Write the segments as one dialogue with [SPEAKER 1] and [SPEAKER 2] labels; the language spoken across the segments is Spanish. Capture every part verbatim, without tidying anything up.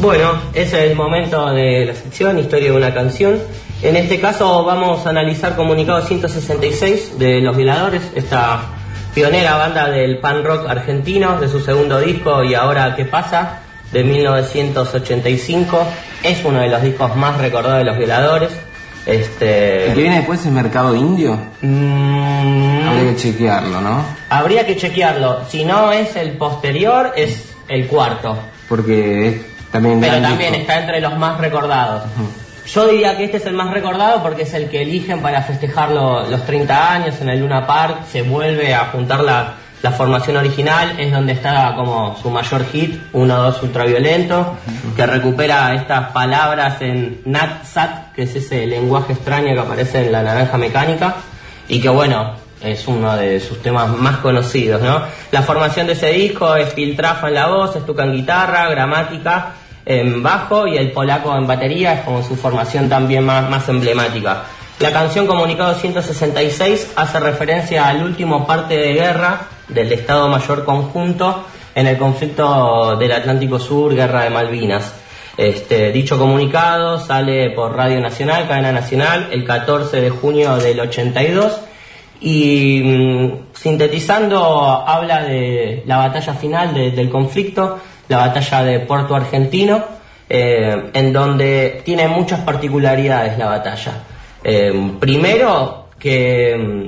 [SPEAKER 1] Bueno, ese es el momento de la sección Historia de una canción. En este caso vamos a analizar Comunicado ciento sesenta y seis de Los Violadores, esta pionera banda del punk rock argentino, de su segundo disco Y ahora qué pasa, de mil novecientos ochenta y cinco. Es uno de los discos más recordados de Los Violadores. Este...
[SPEAKER 2] ¿El que viene después es Mercado Indio?
[SPEAKER 1] Mm...
[SPEAKER 2] Habría que chequearlo, ¿no?
[SPEAKER 1] Habría que chequearlo. Si no es el posterior, es el cuarto.
[SPEAKER 2] Porque es también...
[SPEAKER 1] Pero también
[SPEAKER 2] disco.
[SPEAKER 1] está entre los más recordados.
[SPEAKER 2] Uh-huh.
[SPEAKER 1] Yo diría que este es el más recordado porque es el que eligen para festejar lo, los treinta años en el Luna Park. Se vuelve a juntar la, la formación original. Es donde está como su mayor hit, uno dos Ultraviolento, uh-huh. que recupera estas palabras en Nat Sat, que es ese lenguaje extraño que aparece en La Naranja Mecánica, y que bueno, es uno de sus temas más conocidos, ¿no? La formación de ese disco es Piltrafa en la voz, Stuka en guitarra, Gramática en bajo y el polaco en batería, es como su formación también más, más emblemática. La canción Comunicado ciento sesenta y seis hace referencia al último parte de guerra del Estado Mayor Conjunto en el conflicto del Atlántico Sur, Guerra de Malvinas. Este, dicho comunicado sale por Radio Nacional, cadena nacional, el catorce de junio del ochenta y dos y mmm, sintetizando habla de la batalla final de, del conflicto, la batalla de Puerto Argentino, eh, en donde tiene muchas particularidades la batalla. Eh, primero, que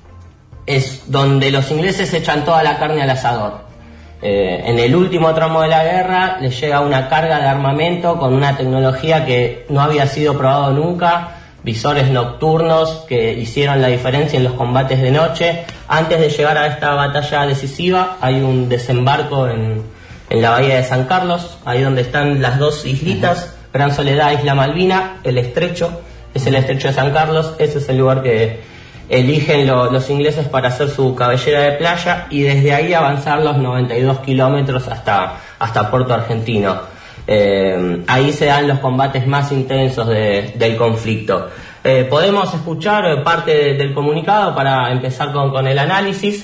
[SPEAKER 1] es donde los ingleses echan toda la carne al asador. Eh, en el último tramo de la guerra les llega una carga de armamento con una tecnología que no había sido probado nunca, visores nocturnos que hicieron la diferencia en los combates de noche. Antes de llegar a esta batalla decisiva hay un desembarco en, en la bahía de San Carlos, ahí donde están las dos islitas, Gran Soledad, Isla Malvina, el estrecho, es el estrecho de San Carlos, ese es el lugar que eligen lo, los ingleses para hacer su cabellera de playa y desde ahí avanzar los noventa y dos kilómetros hasta, hasta Puerto Argentino. Eh, ahí se dan los combates más intensos de, del conflicto. Eh, podemos escuchar parte de, del comunicado para empezar con, con el análisis.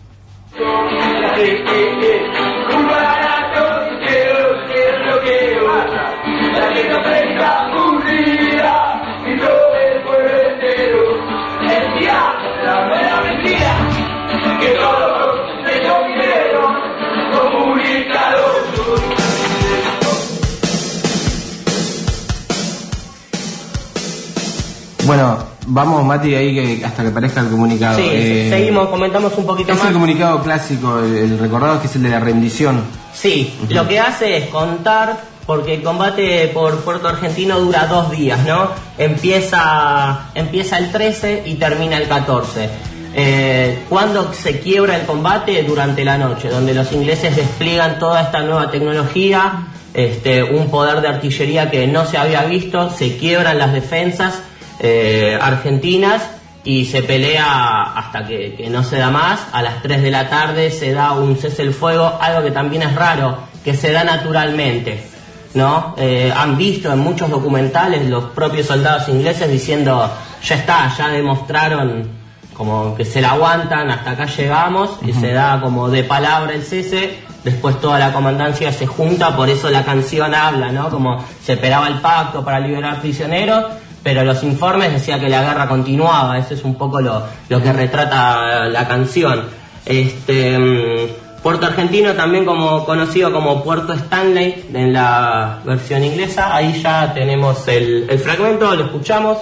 [SPEAKER 2] Bueno, vamos, Mati, ahí que hasta que aparezca el comunicado.
[SPEAKER 1] Sí, eh, seguimos, comentamos un poquito
[SPEAKER 2] es
[SPEAKER 1] más.
[SPEAKER 2] Es el comunicado clásico, el, el recordado, que es el de la rendición.
[SPEAKER 1] Sí, uh-huh. Lo que hace es contar, porque el combate por Puerto Argentino dura dos días, ¿no? Empieza, empieza el trece y termina el catorce. Eh, cuando se quiebra el combate, durante la noche, donde los ingleses despliegan toda esta nueva tecnología, este, un poder de artillería que no se había visto, se quiebran las defensas Eh, argentinas y se pelea hasta que, que no se da más. A las tres de la tarde se da un cese el fuego, algo que también es raro, que se da naturalmente, ¿no? Eh, han visto en muchos documentales los propios soldados ingleses diciendo ya está, ya demostraron como que se la aguantan, hasta acá llegamos, uh-huh. Y se da como de palabra el cese. Después toda la comandancia se junta, por eso la canción habla, ¿no? Como se esperaba el pacto para liberar prisioneros, pero los informes decían que la guerra continuaba. Eso es un poco lo, lo que retrata la canción. Este, Puerto Argentino, también como conocido como Puerto Stanley en la versión inglesa. Ahí ya tenemos el, el fragmento, lo escuchamos.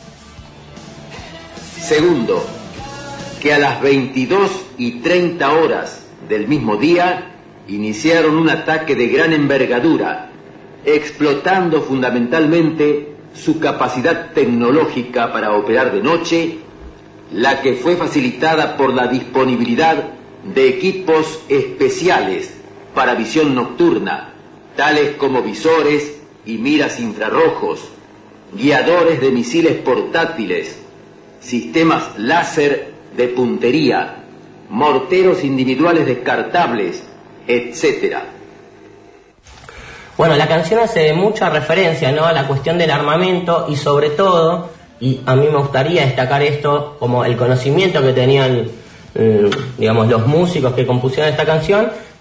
[SPEAKER 3] Segundo, que a las veintidós y treinta horas del mismo día iniciaron un ataque de gran envergadura, explotando fundamentalmente su capacidad tecnológica para operar de noche, la que fue facilitada por la disponibilidad de equipos especiales para visión nocturna, tales como visores y miras infrarrojos, guiadores de misiles portátiles, sistemas láser de puntería, morteros individuales descartables, etcétera.
[SPEAKER 1] Bueno, la canción hace mucha referencia, ¿no?, a la cuestión del armamento y sobre todo, y a mí me gustaría destacar esto como el conocimiento que tenían, eh, digamos, los músicos que compusieron esta canción,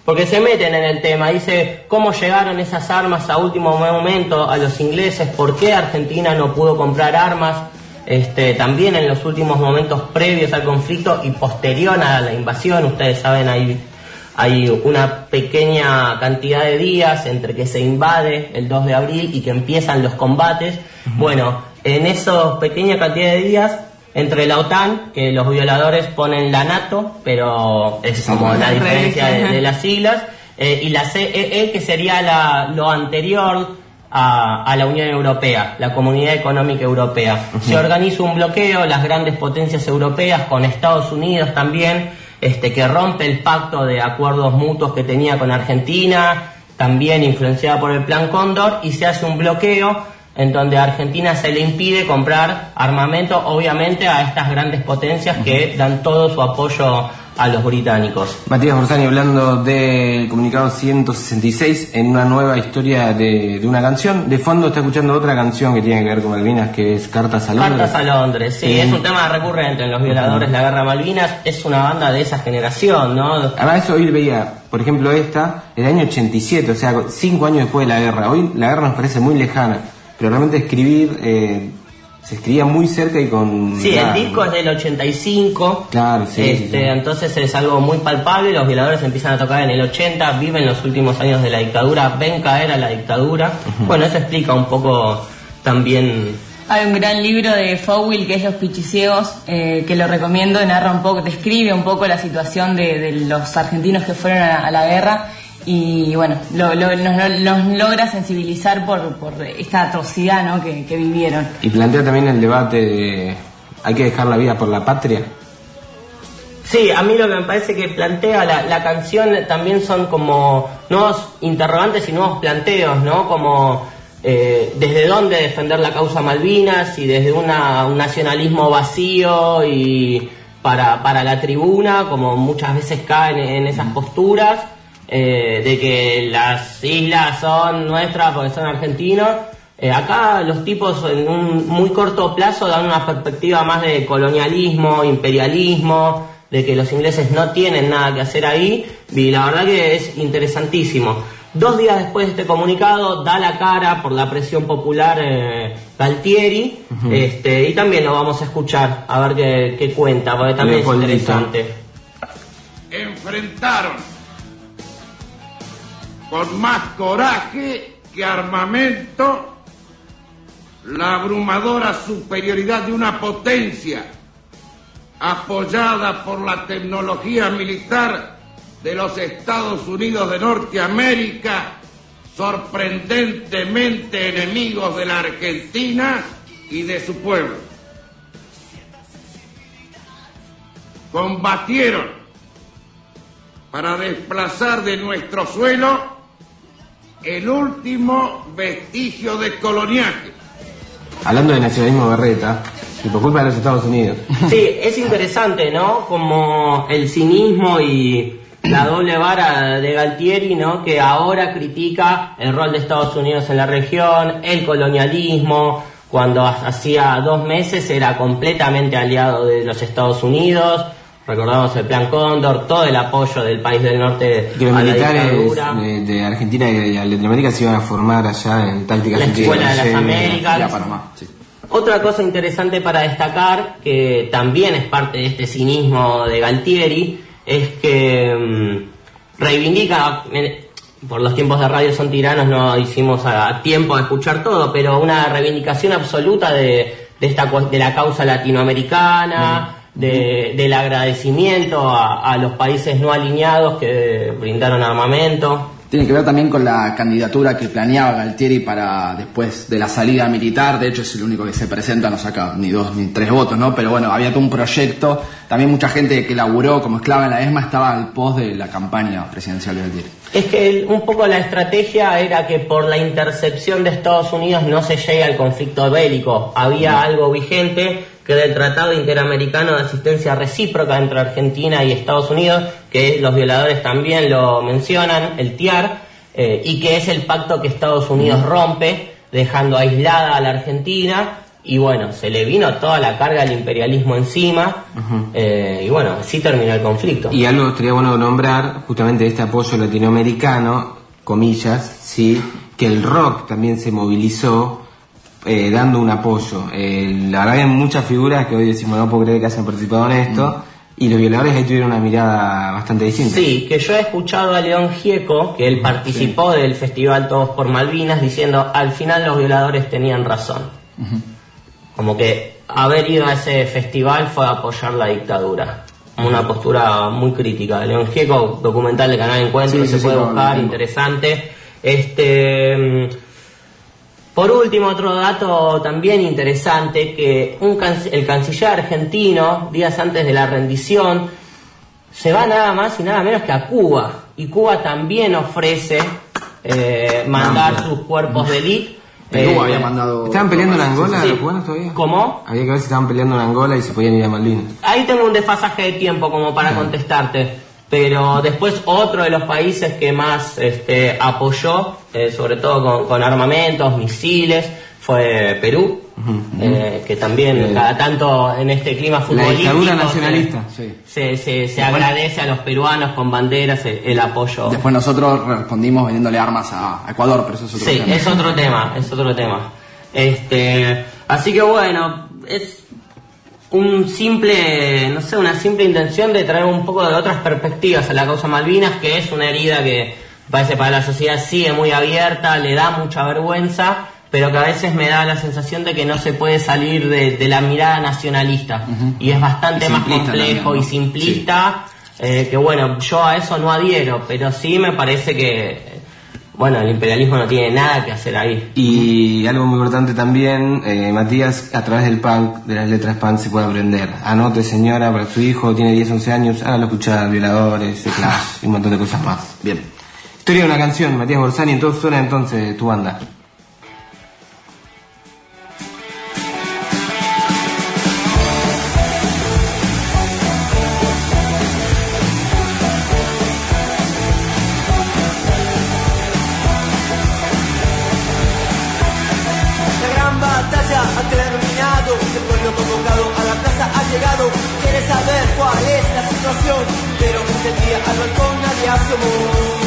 [SPEAKER 1] porque se meten en el tema. Dice cómo llegaron esas armas a último momento a los ingleses, por qué Argentina no pudo comprar armas, este, también en los últimos momentos previos al conflicto y posterior a la invasión. Ustedes saben, hay, hay una pequeña cantidad de días entre que se invade el dos de abril y que empiezan los combates. Uh-huh. Bueno, en esa pequeña cantidad de días, entre la OTAN, que los violadores ponen la NATO, pero es como la diferencia de, de las siglas, eh, y la C E E, que sería la, lo anterior a, a la Unión Europea, la Comunidad Económica Europea. Uh-huh. Se organiza un bloqueo, las grandes potencias europeas, con Estados Unidos también, este, que rompe el pacto de acuerdos mutuos que tenía con Argentina, también influenciada por el Plan Cóndor, y se hace un bloqueo en donde a Argentina se le impide comprar armamento, obviamente, a estas grandes potencias que dan todo su apoyo a los británicos.
[SPEAKER 2] Matías Borsani, hablando del comunicado ciento sesenta y seis, en una nueva historia de, de una canción. De fondo está escuchando otra canción que tiene que ver con Malvinas, que es Cartas a Londres.
[SPEAKER 1] Cartas a Londres, sí, sí. Es un tema recurrente en los violadores, uh-huh. La Guerra Malvinas. Es una banda de esa generación, ¿no?
[SPEAKER 2] Además, eso hoy veía, por ejemplo, esta, el año ochenta y siete, o sea, cinco años después de la guerra. Hoy la guerra nos parece muy lejana, pero realmente escribir, eh, se escribía muy cerca y con...
[SPEAKER 1] Sí, claro, el disco es del ochenta y cinco.
[SPEAKER 2] Claro, sí,
[SPEAKER 1] este,
[SPEAKER 2] sí, sí.
[SPEAKER 1] Entonces es algo muy palpable. Los violadores empiezan a tocar en el ochenta, viven los últimos años de la dictadura, ven caer a la dictadura. Uh-huh. Bueno, eso explica un poco también...
[SPEAKER 4] Hay un gran libro de Fowell que es Los Pichiciegos, eh, que lo recomiendo, narra un poco, describe un poco la situación de, de los argentinos que fueron a, a la guerra. Y bueno, lo, lo, nos, nos logra sensibilizar por, por esta atrocidad, ¿no?, que, que vivieron.
[SPEAKER 2] Y plantea también el debate de ¿hay que dejar la vida por la patria?
[SPEAKER 1] Sí, a mí lo que me parece que plantea la, la canción también son como nuevos interrogantes y nuevos planteos, ¿no? Como eh, desde dónde defender la causa Malvinas, y desde una, un nacionalismo vacío y para, para la tribuna, como muchas veces caen en esas posturas. Eh, de que las islas son nuestras porque son argentinos. Eh, acá los tipos en un muy corto plazo dan una perspectiva más de colonialismo, imperialismo, de que los ingleses no tienen nada que hacer ahí, y la verdad que es interesantísimo. Dos días después de este comunicado da la cara por la presión popular eh, Galtieri, uh-huh. este, y también lo vamos a escuchar a ver qué, qué cuenta, porque también Bien, es interesante.
[SPEAKER 5] Enfrentaron con más coraje que armamento la abrumadora superioridad de una potencia apoyada por la tecnología militar de los Estados Unidos de Norteamérica, sorprendentemente enemigos de la Argentina y de su pueblo. Combatieron para desplazar de nuestro suelo el último vestigio de coloniaje.
[SPEAKER 2] Hablando de nacionalismo berreta, y por culpa de los Estados Unidos.
[SPEAKER 1] Sí, es interesante, ¿no? Como el cinismo y la doble vara de Galtieri, ¿no? Que ahora critica el rol de Estados Unidos en la región, el colonialismo, cuando hacía dos meses era completamente aliado de los Estados Unidos. Recordamos el Plan Cóndor, todo el apoyo del país del norte
[SPEAKER 2] que los
[SPEAKER 1] a la
[SPEAKER 2] militares
[SPEAKER 1] dictadura.
[SPEAKER 2] De, de Argentina y de Latinoamérica se iban a formar allá en tácticas
[SPEAKER 1] la Escuela de las Américas.
[SPEAKER 2] Y a Panamá, sí.
[SPEAKER 1] Otra cosa interesante para destacar, que también es parte de este cinismo de Galtieri, es que mmm, reivindica, por los tiempos de Radio Son Tiranos no hicimos a tiempo de escuchar todo, pero una reivindicación absoluta de, de, esta, de la causa latinoamericana, mm. De, del agradecimiento a, a los países no alineados que brindaron armamento.
[SPEAKER 6] Tiene que ver también con la candidatura que planeaba Galtieri para después de la salida militar. De hecho es el único que se presenta, no saca ni dos ni tres votos, ¿no? Pero bueno, había todo un proyecto. También mucha gente que laburó como esclava en la ESMA estaba al pos de la campaña presidencial de Galtieri.
[SPEAKER 1] Es que el, un poco la estrategia era que por la intercepción de Estados Unidos no se llegue al conflicto bélico. Había no. algo vigente, que era el Tratado Interamericano de Asistencia Recíproca entre Argentina y Estados Unidos, que los violadores también lo mencionan, el T I A R, eh, y que es el pacto que Estados Unidos rompe, dejando aislada a la Argentina, y bueno, se le vino toda la carga del imperialismo encima, uh-huh. eh, y bueno, así terminó el conflicto.
[SPEAKER 2] Y algo estaría bueno nombrar, justamente este apoyo latinoamericano, comillas, sí, que el rock también se movilizó eh, dando un apoyo. Eh, la verdad que hay muchas figuras que hoy decimos no puedo creer que hayan participado en esto, uh-huh. y los violadores ahí tuvieron una mirada bastante distinta.
[SPEAKER 1] Sí, que yo he escuchado a León Gieco, que él participó sí. del festival Todos por Malvinas, diciendo al final los violadores tenían razón. Uh-huh. Como que haber ido a ese festival fue apoyar la dictadura. Una postura muy crítica. León Gieco, documental de Canal Encuentro, sí, que sí, se puede sí, buscar, no, no. interesante. Este, por último, otro dato también interesante, que un can- el canciller argentino, días antes de la rendición, se va nada más y nada menos que a Cuba. Y Cuba también ofrece eh, mandar no, sus cuerpos de élite.
[SPEAKER 6] Perú eh, había mandado...
[SPEAKER 2] ¿Estaban peleando en Angola
[SPEAKER 1] sí.
[SPEAKER 2] los cubanos todavía?
[SPEAKER 1] ¿Cómo?
[SPEAKER 2] Había que ver si estaban peleando en Angola y se podían ir a Malvinas.
[SPEAKER 1] Ahí tengo un desfasaje de tiempo como para no. contestarte. Pero después otro de los países que más este, apoyó, eh, sobre todo con, con armamentos, misiles, fue Perú. Uh-huh. Eh, que también eh, cada tanto en este clima futbolístico
[SPEAKER 2] la dictadura nacionalista
[SPEAKER 1] se,
[SPEAKER 2] sí.
[SPEAKER 1] se, se, se agradece a los peruanos con banderas el, el apoyo.
[SPEAKER 6] Después nosotros respondimos vendiéndole armas a Ecuador, pero eso es otro
[SPEAKER 1] sí,
[SPEAKER 6] tema.
[SPEAKER 1] Sí, es otro tema, es otro tema. Este, así que bueno, es un simple, no sé, una simple intención de traer un poco de otras perspectivas a la causa Malvinas, que es una herida que parece para la sociedad sigue muy abierta, le da mucha vergüenza, pero que a veces me da la sensación de que no se puede salir de, de la mirada nacionalista, uh-huh. y es bastante y más complejo también, ¿no? y simplista, sí. eh, que bueno, yo a eso no adhiero, pero sí me parece que bueno, el imperialismo no tiene nada que hacer ahí.
[SPEAKER 2] Y algo muy importante también, eh, Matías, a través del punk, de las letras punk se puede aprender. Anote, señora, para su hijo, tiene diez, once años, hágalo escuchar, violadores, The Clash y un montón de cosas más. Bien. Historia de una canción, Matías Borsani, entonces suena entonces tu banda.
[SPEAKER 7] Ha terminado, el pueblo convocado a la plaza ha llegado. Quiere saber cuál es la situación, pero este día al balcón nadie asomó.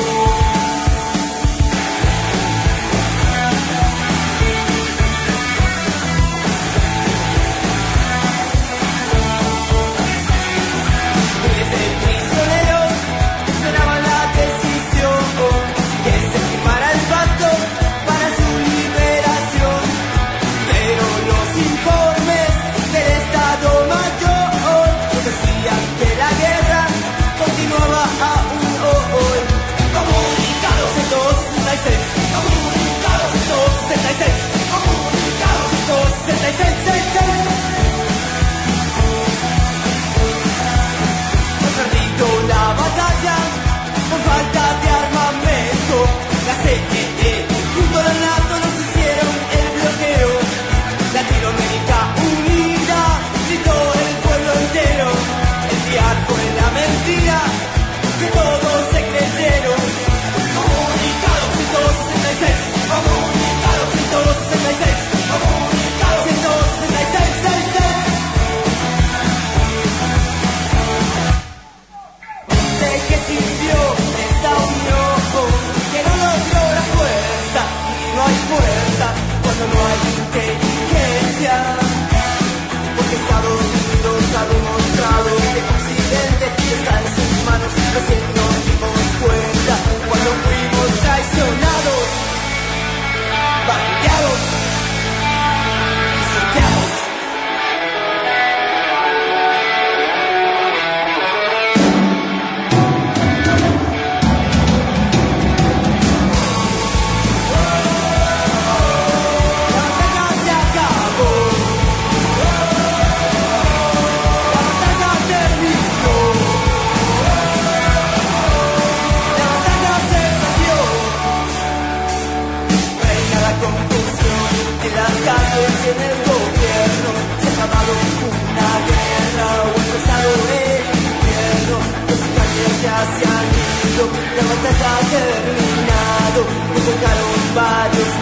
[SPEAKER 7] La batalla ha terminado, me tocaron varios